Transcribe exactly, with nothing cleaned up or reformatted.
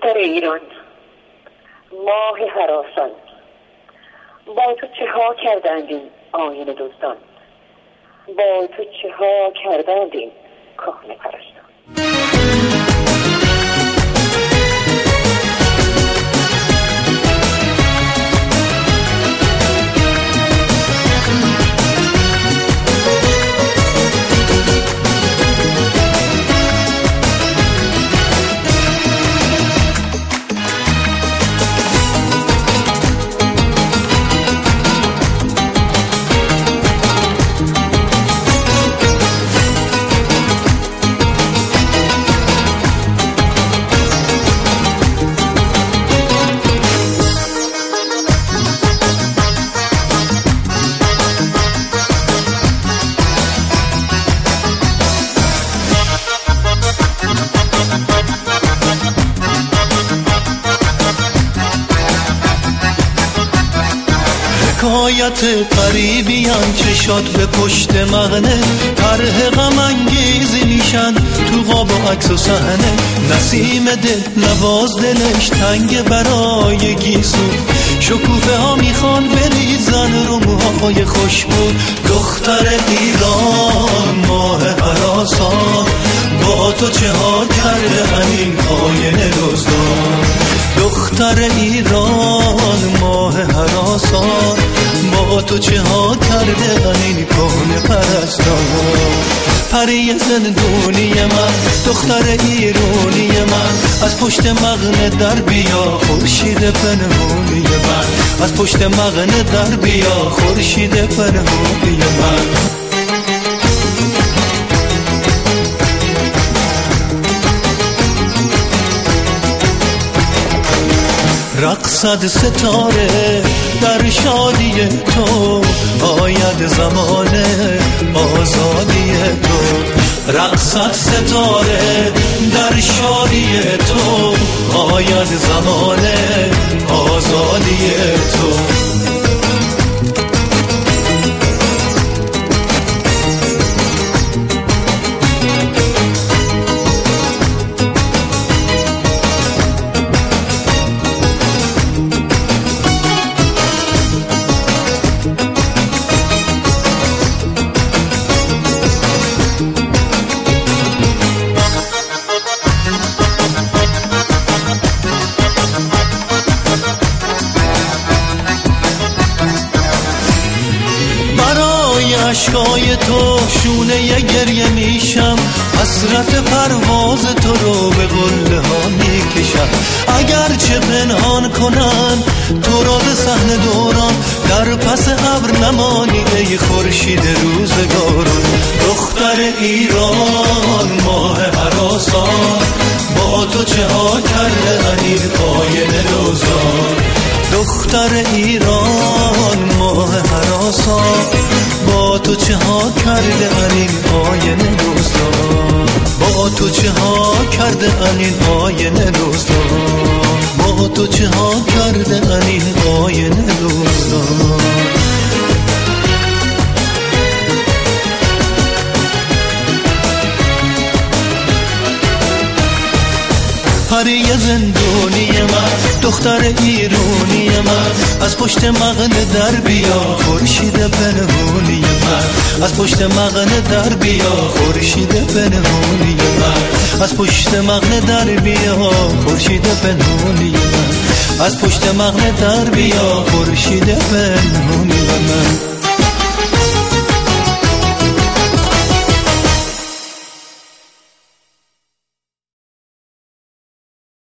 دختر ایران، ماه هراسان، با تو چه ها کردند این آینه دزدان، با تو چه ها کردند این کهنه پرستان. حکایت قریبیان چشات به پشت مغنه، طرح غم انگیزی میشن تو قاب و عکس و صحنه. نسیم دل نواز دلش تنگ برای گیسو، شکوفه ها میخوان بریزن رو موهای خوشبو. دختر ایران ماه هراسان، با تو چه ها کرده همین آینه دزدان. دختر ایران ماه هراسان، با تو چه ها کرده این کهنه پرستان. پری زندونی من، دختر ایرانی من، از پشت مغنه در بیا خورشید پنهانی من. از پشت مغنه در بیا خورشید پنهانی من. رقصد ستاره در شادی تو، آید زمان آزادی تو. رقصد ستاره در شادی تو، آید زمان آزادی تو. عشقای تو شونه ی گریه میشم، حسرت پرواز تو رو به قله ها میکشم. اگر چه پنهان کنن تو را به صحنه دوران، در پس ابر نمانی ای خورشید روزگاران. دختر ایران ماه هراسان، با تو چه ها کرده این آینه دزدان. دختر ایران ماه هراسان، با تو چه ها کرده این آینه دزدان. با تو چه ها کرده این آینه دزدان. با تو چه ها کرده این آینه دزدان. پری زندونی من، دختر ایرانی من، از پشت مغنه در بیا خورشید پنهانی من. از پشت مغنه در بیا خورشید پنهانی من. از پشت مغنه در بیا خورشید پنهانی من. از پشت مغنه در بیا خورشید پنهانی من.